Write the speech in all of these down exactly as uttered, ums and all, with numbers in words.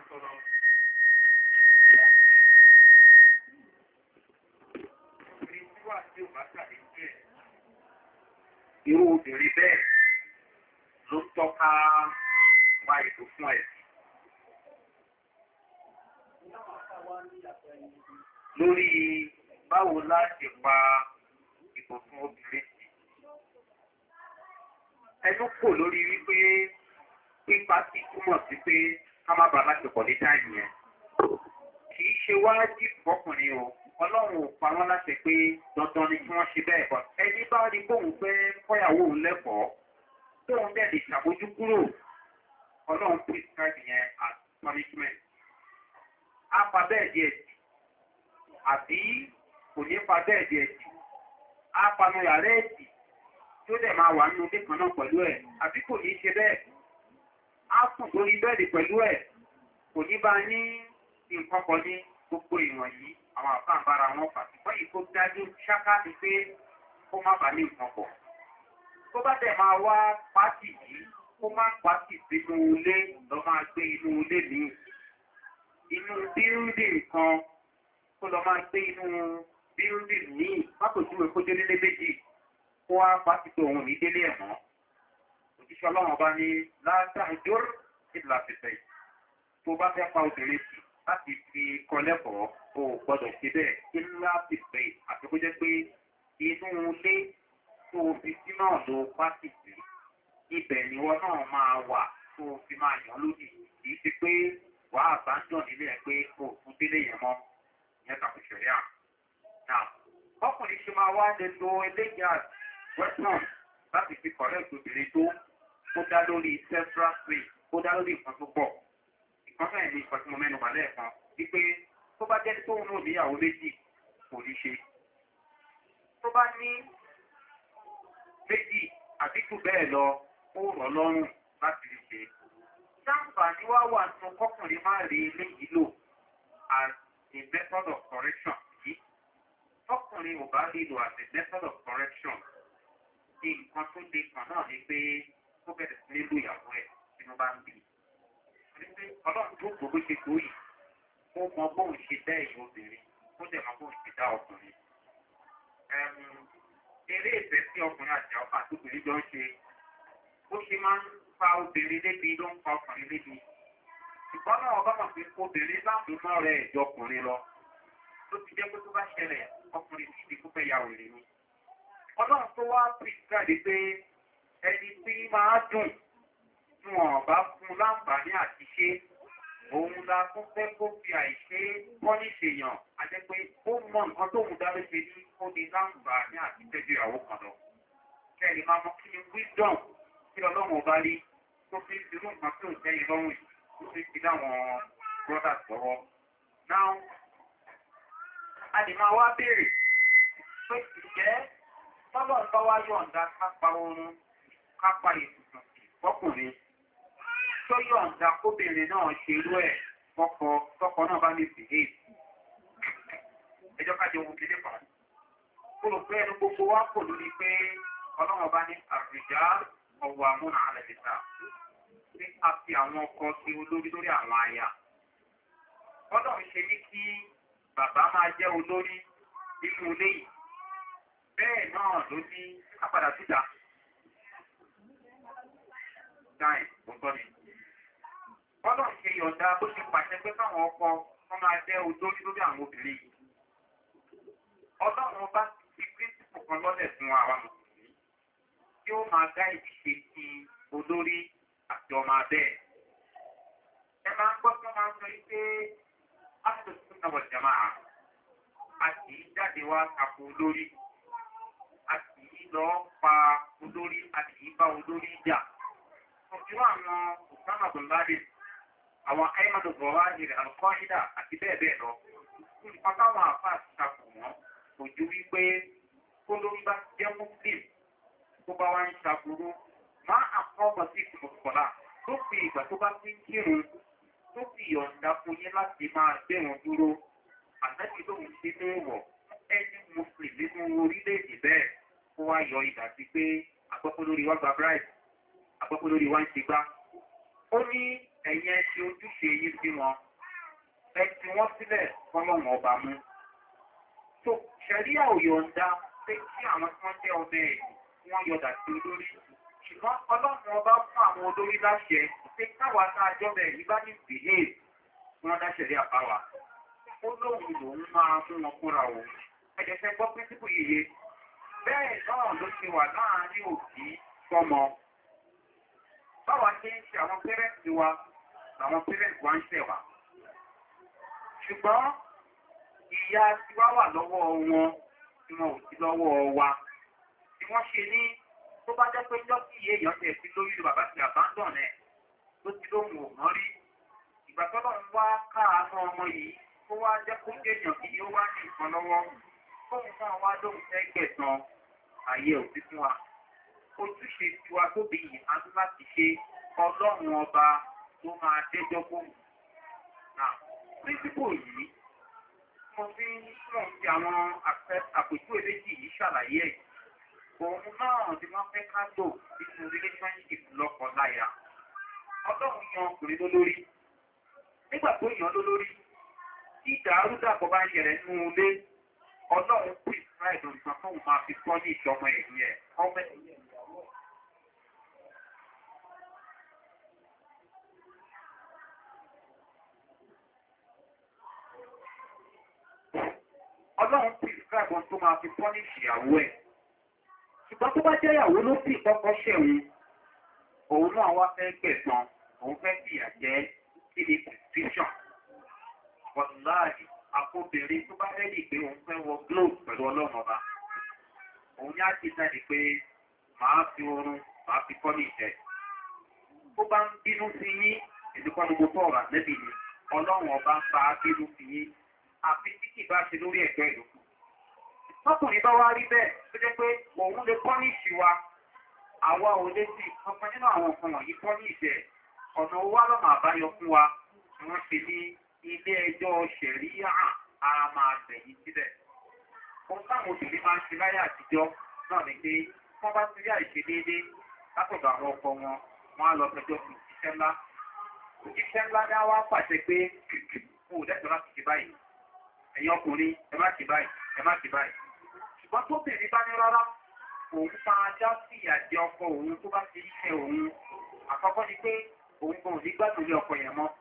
sọ̀rọ̀. Obìnrin tí wà tí ò bá tàbí díẹ̀. Irú obìnrin bẹ́ẹ̀ ló tọ́ka wá ìlú fún ẹ̀. Lórí báwo láti pa ìbò fún obìnrin sí. Ẹnu kò lórí wípé pípa sí túmọ̀ sí pé ká má bàa láti pọ̀ ní táìmù yẹn. Kì í ṣe wájú fọkùnrin o. Ọlọ́run ò pa wọ́n láti pé dandan ni kí wọ́n ṣe bẹ́ẹ̀ bọ̀. Ẹni bá rí bóun fẹ́ kọ́yàwó òun lẹ́kọ̀ọ́ tóun dẹ̀ lè ṣàbójú kúrò. Ọlọ́run prescribe yẹn as punishment. Á pa bẹ́ẹ̀ díẹ̀ sí. Àbí kò ní pa bẹ́ẹ̀ díẹ̀ sí. Á panu yàrá ẹ̀sì tí ó dẹ̀ máa wà nínú ilé kan náà pẹ̀lú ẹ̀. Àbí kò ní ṣe bẹ́ẹ̀. Á sùn lórí bẹ́ẹ̀dì pẹ̀lú ẹ̀. Kò ní bá ní nǹkan kan ní gbogbo ìwọ̀n yìí. Àwọn àfáà bára wọn fà. Ṣùgbọ́n yìí kó dájú ṣáká ti pé kó má bàa ní nǹkan pọ̀. Tó bá dẹ̀ máa wá pátì yìí, kó má pátì sínú ilé lọ máa gbé inú ilé míì. Inú bíúdì kan kó lọ máa gbé inú bíúdì míì. Mákòjúwe kó délé lé méjì. Kó wá pátì tó òun ní délé ẹ̀ mọ́. Òjíṣẹ́ Ọlọ́run ọba ní látàjọ́r ìlà fẹ̀fẹ̀. Tó bá fẹ́ pa obìnrin sí láti fi kọ́ lẹ́kọ̀ọ́, o gbọ́dọ̀ ṣe bẹ́ẹ̀ ìlà fẹ̀fẹ̀. Àti kó jẹ́ pé inú ilé tó fi sí náà ló pátì sí. Ibẹ̀ ni wọ́n náà máa wà tó fi máa yàn lódì. Kì í ṣe pé wà á bá ń jọ̀ nílé ẹ̀ pé o fún délé yẹn mọ́. Ìyẹn tàbí ṣẹ̀rí à. Náà, ọkùnrin ṣe máa wá lè lo eléyìí àti western láti fi correct obìnrin tó ó dá lórí several ways, ó dá lórí nǹkan tó pọ̀. Ìkan fẹ́ẹ̀ ní ìkan tí mo mẹ́nu bà lẹ́ẹ̀kan wípé tó bá jẹ́ tóun náà níyàwó méjì kò ní ṣe. Tó bá ní méjì àdínkù bẹ́ẹ̀ lọ ó rọ̀ lọ́rùn láti lè ṣe. Sáǹfààní wá wà nínú kọkùnrin máa rí eléyìí lò as a method of correction yìí. Tọkùnrin ò bá rí lò as a method of correction. Ní nǹkan tó le kàn náà ni pé ó bẹ̀rẹ̀ sí nílò ìyàwó ẹ̀ tí wọ́n bá ń bì. Ọlọ́run tó gbogbo ṣe tó yìí, ó mọ bóun ṣe dá ẹ̀yìn obìnrin, ó dẹ̀ mọ bóun ṣe dá ọkùnrin. Eré ìfẹ́ sí ọkùnrin àti àti obìnrin jọ ń ṣe, ó ṣe máa ń fa obìnrin lébi ló ń fa ọkùnrin lébi. Ṣùgbọ́n náà ọba mọ̀ pé obìnrin láàbù mọ́ rẹ̀ ẹ̀jọ ọkùnrin lọ. Tó ti jẹ́ pé tó bá ṣẹlẹ̀, ọkùnrin sì ti kó fẹ́ ya wèrè ni. Ọlọ́run tó wá pìsíkàdé pé ẹni tí máa dùn tí wọ́n bá fún láǹfààní àti ṣe òun la tún fẹ́ kó fi àìṣe pọ́níṣe yàn á jẹ́ pé ó mọ nǹkan tóun dábẹ́ ṣe ní ó ní láǹfààní àti tẹ́jú ìyàwó kan lọ. Kẹ́ni máa mọ kí ni wisdom tí ọlọ́run ọba rí tó fi ń dirú nǹkan tó ń tẹ́yìn lọ́rùn yìí tó fi ń fi láwọn brothers lọ́wọ́. Now, a lè máa wá béèrè pé ìjẹ́ tọ́lọ̀ ń bá wá yọ̀ǹda kápá oorun kápá ìtùtù fọ́kùnrin tó yọ̀ǹda kóbìnrin náà ṣe irú ẹ̀ fọ́kọ tọ́kọ náà bá lè fìdí ẹjọ́ kájọ ohun kéde kan. Ó rò pé ẹnu gbogbo wa kò lórí pé ọlọ́run bá ní àrùjá ọwọ́ amúnà alẹ́bìtà ní a fi àwọn ọkọ sí olórí lórí àwọn aya. Ọlọ́run ṣe ní kí bàbá máa jẹ́ olórí nínú ilé yìí. Bẹ́ẹ̀ náà ló ní apàdà síta. Dáì, òótọ́ ni. Ọlọ́run ṣe yọ̀ǹda bó ṣe pàṣẹ pé káwọn ọkọ wọn máa jẹ́ olórí lórí àwọn obìnrin yìí. Ọlọ́run bá ti píríncípù kan lọ́lẹ̀ fún àwa mùsùlùmí tí ó máa dá ìdíṣe ti olórí àti ọmọ abẹ́. Ẹ máa ń gbọ́ tí wọ́n máa ń sọ pé áṣòṣù náà wọ̀ jẹ́ máa a kì í jáde wá tako olórí. A kì í lọ pa olórí, a kì í bá olórí jà. Òṣìṣẹ́ àwọn Osama bin Laden, àwọn Ayman al-Zawahiri, Al-Qaeda àti bẹ́ẹ̀ bẹ́ẹ̀ lọ. Nípa táwọn àfáà ti takò wọ́n, kò ju wípé kó lórí bá jẹ́ Muslim tó bá wá ń ṣàbúrú, máa àkọ́bọ̀ sí ìfòkòkòlá tó fi ìgbà tó bá fi ń kírun tó fi yọ̀ǹda fún yín láti máa gbẹ̀rùn dúró. Àtẹ́bí lóhun ṣe léèwọ̀ ẹni Muslim nínú orílẹ̀-èdè bẹ́ẹ̀ kó wá yọ ìdá sí pé àgbọ́pọ̀ lórí wá gba bribe, àgbọ́pọ̀ lórí wá ń ṣe gbá. Ó ní ẹ̀yin ẹ ṣe ojúṣe yín sí wọn ẹ ti wọ́n sílẹ̀ fọlọ́run ọba mú. tó ṣẹ̀ríà ò yọ̀ǹda pé kí àwọn tí wọ́n jẹ́ ọmọ ẹ̀ wọ́n yọ̀dà sí olórí ṣùgbọ́n ọlọ́run ọba fún àwọn olórí láṣẹ pé káwa tá a jọ́ bẹ̀rẹ̀ nígbà ní behave wọ́n dá ṣẹ̀ríà bá wa. ó lóun lòun máa mú wọn kúra o ẹ̀jẹ̀ fẹ́ gbọ́ píríncípù yìí bẹ́ẹ̀ náà ló ṣe wà láàárín òbí sọ́mọ. báwa ṣe ń ṣe àwọn pẹ́rẹ́ǹtì wa làwọn pẹ́rẹ́ǹtì wa ń ṣẹ̀ wá. ṣùgbọ́n ìyá tiwa wà lọ́wọ́ wọn tí wọn ò sí lọ́wọ́ wa. tí wọ́n ṣe ní tó bá jẹ́ pé lọ́kì èèyàn tẹ̀ sí lórí ìlú bàbá ti àbándọ̀n ẹ̀ tó ti lóhùn òmọ́ rí. ìgbà tọ́lọ́ ń wá káàánú ọmọ yìí ó wá jẹ́ kó jẹ́yàn kí ó wá ní nǹkan lọ́wọ́. fóun náà wá lóhùn fẹ́ gbẹ̀san ayé òsì fún wa. ojúṣe tiwa tóbi yìí á tún láti ṣe ọlọ́run ọba tó máa déjọ́ fóun. píríncípù yìí mo fi ń mọ̀ sí àwọn àpèjúwe méjì yìí ṣàlàyé ẹ̀. òun náà ni wọ́n fẹ́ ká lò nínú relationship lọ́kọ̀ọ́láyà. ọlọ́run yan ọkùnrin lólórí. nígbà tó yàn lólórí tí ìdàrúdàpọ̀ bá ń ṣẹlẹ̀ nínú ilé ọlọ́run pè fúráìdì òrìṣà fóun máa fi kọ́ ní ìṣọmọ ẹ̀yìn ẹ̀ ọmọ ẹ̀yìn ìyàwó. ọlọ́run pè fúráìdì tó máa fi kọ́ ní ìṣìyàwó ẹ̀. ṣùgbọ́n tó bá jẹ́ ìyàwó ló sì kọ́kọ́ ṣẹ̀wọ̀n òun náà wá fẹ́ gbẹ̀san òun fẹ́ fìyà jẹ́ kí ni prescription. wàláàdì àkóbìnrin tó bá rẹ́dì pé òun fẹ́ wọ globe pẹ̀lú ọlọ́run ọba òun ní àti jáde pé màá fi oorun màá fi kọ́ ní ìjẹ́. ó bá ń bínú sí yín ìdíkọ́ ní gbogbo ọ̀rọ̀ àlẹ́bí ni ọlọ́run ọba ń fa bínú sí yín àfi tí kì bá ṣe lórí ẹ̀gbẹ́ ìlú. tọkùnrin bá wá rí bẹ́ẹ̀ tó jẹ́ pé òun lè kọ́ ní ìṣìwà àwa ò lè sí ọ̀kan nínú àwọn nǹkan wọ̀nyí kọ́ ní ìjẹ́ ọ̀nà owó àlọ́mà àbáyọ fún wa ni wọ́n ṣe ní ilé ẹjọ́ ṣẹ̀ríyà a máa tẹ̀yìn sílẹ̀. ohun táwọn obìnrin máa ń ṣe láyé àtijọ́ náà ni pé wọ́n bá ti rí àìṣe déédéé látọ̀dọ̀ àwọn ọkọ wọn wọ́n á lọ fẹjọ́ fún òjíṣẹ́ ńlá. òjíṣẹ́ ńlá ní wá pàṣẹ pé kò lẹ́tọ̀ọ́ láti ṣe báyìí ẹ̀yin ọkùnrin ẹ má ṣe báyìí ẹ má ṣe báyìí. ṣùgbọ́n tó bèrè bá ní rárá òun máa já sí ìyàjẹ ọkọ òun tó bá ti ṣe òun àkọ́kọ́ ni pé òun kò ní gbádùn ilé ọkọ yẹn mọ́.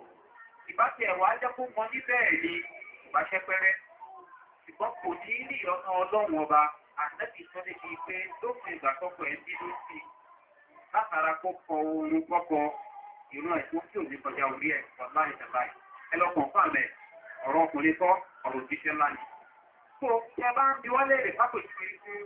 ìbáṣe ẹ̀wà jẹ́ kó mọ ní bẹ́ẹ̀ ni ìbáṣẹ́ pẹ́rẹ́ ṣùgbọ́n kò ní rí ọ̀nà ọlọ́run ọba àtẹ́bí tó lè fi pé lópin ìgbà tọ́kọ ẹ̀ bínú sí i látara kó kọ oorun kọ́kọ́ ìrún ẹ̀ tó kí òní kọjá orí ẹ̀ ọ̀la ìjàmbá ẹ̀ ẹ lọ kàn fún àmẹ́ ọ̀rọ̀ ọkùnrin kọ́ ọ̀rọ̀ òjíṣẹ́ ńlá ni. tó ẹ bá ń bi wọ́n léèrè pápẹ́ ìṣòro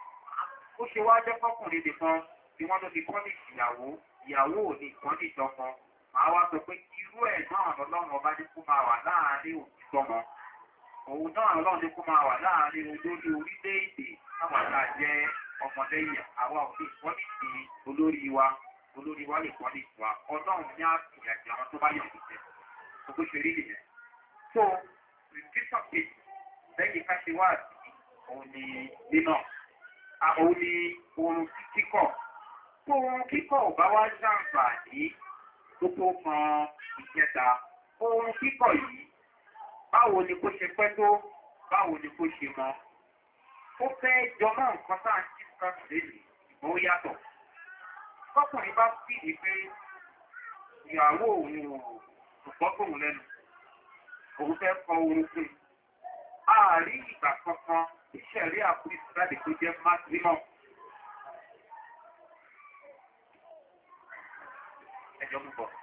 ó ṣe wá jẹ́ fọ́kùnrin nìkan tí wọ́n ló fi kọ́ ní ìyàwó ìyàwó ò ní ìkan ní ìjọkan màá wá sọ pé irú ẹ̀ náà lọ́lọ́run ọba ní kó máa wà láàárín òtítọ́mọ òun náà lọ́lọ́run ní kó máa wà láàárín olórí orílẹ̀-èdè táwọn àgbà jẹ́ ọmọlẹ́yìn àwa ò lè kọ́ ní ti olórí wa olórí wa lè kọ́ ní ìwà ọlọ́run ní àtìyàjẹ àwọn tó bá yẹ kó jẹ gbogbo ṣe rí nìyẹn. so restriction kejì lẹ́yìn ká ṣe wá àti òun ni nínà òun ni oorun kíkọ̀ tó oorun kíkọ̀ ò bá wá ṣàǹfààní tó tó kan ìjẹta oorun kíkọ̀ yìí báwo ni kó ṣe pẹ́ tó báwo ni kó ṣe mọ́ ó fẹ́ jọmọ́ nǹkan tá à ń kíkọ́ lélẹ̀ ìgbọ́n ó yàtọ̀ tọkùnrin bá fìdí pé ìyàwó òun ò gbọ́ tóun lẹ́nu òun fẹ́ kọ oorun fún un ààrí ìgbà kankan ìṣẹ̀rí àpòlìsì láti tó jẹ́ maximum. ẹjọ́ mú bọ̀.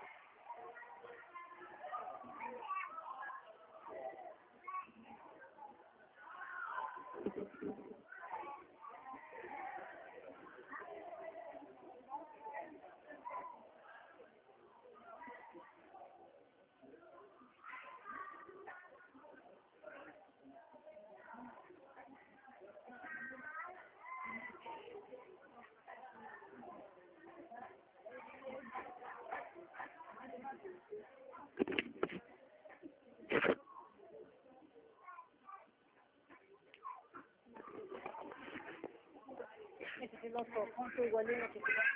Lọ́sọ̀ kan tó wọlé náà tuntun.